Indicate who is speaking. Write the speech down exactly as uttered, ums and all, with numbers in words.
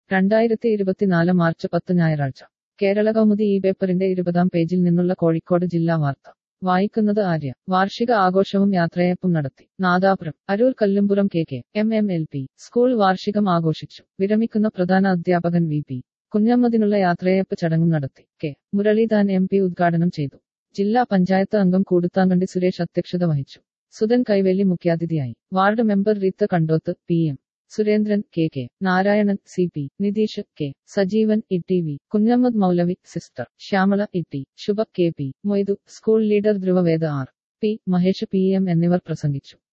Speaker 1: രണ്ടായിരത്തി ഇരുപത്തിനാല് മാർച്ച് പത്ത് ഞായറാഴ്ച കേരള കൗമുദി ഈ പേപ്പറിന്റെ ഇരുപതാം പേജിൽ നിന്നുള്ള കോഴിക്കോട് ജില്ലാ വാർത്ത വായിക്കുന്നത് ആര്യ. വാർഷിക ആഘോഷവും യാത്രയയപ്പും നടത്തി. Nadapuram. Arur Kallumpuram K K M M L P school വാർഷികം ആഘോഷിച്ചു. വിരമിക്കുന്ന പ്രധാന അധ്യാപകൻ വി പി കുഞ്ഞമ്മദിനുള്ള യാത്രയയപ്പ് ചടങ്ങും നടത്തി. കെ മുരളീധരൻ എം പി ഉദ്ഘാടനം ചെയ്തു. ജില്ലാ പഞ്ചായത്ത് അംഗം കൂടുത്താങ്കണ്ടി സുരേഷ് അധ്യക്ഷത വഹിച്ചു. സുധൻ കൈവേലി മുഖ്യാതിഥിയായി. Ward member Reeth Kandoth, P M Surendran, K K Narayanan, C P Nitheesh, K Sajeevan, E T V Kunhammad Moulavi, sister Shyamala, E T Shubha, K P Moidu, school leader Dhruvaveda, R P Mahesh, P M എന്നിവർ പ്രസംഗിച്ചു.